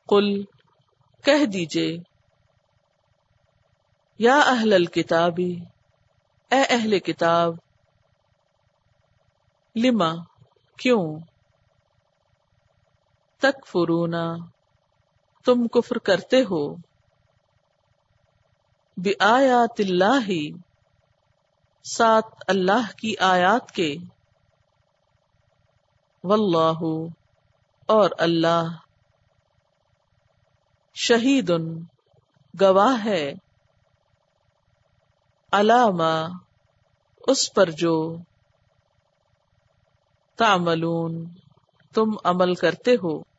कुल कह दीजिए, या अहलल किताबी ए अहले किताब, लिमा क्यों, तकफुरूना तुम कुफ्र करते हो, बिआयातिल्लाही साथ अल्लाह की आयात के, वल्लाहु और अल्लाह, शहीदुन गवाह है, अलामा उस पर जो, तामलून तुम अमल करते हो।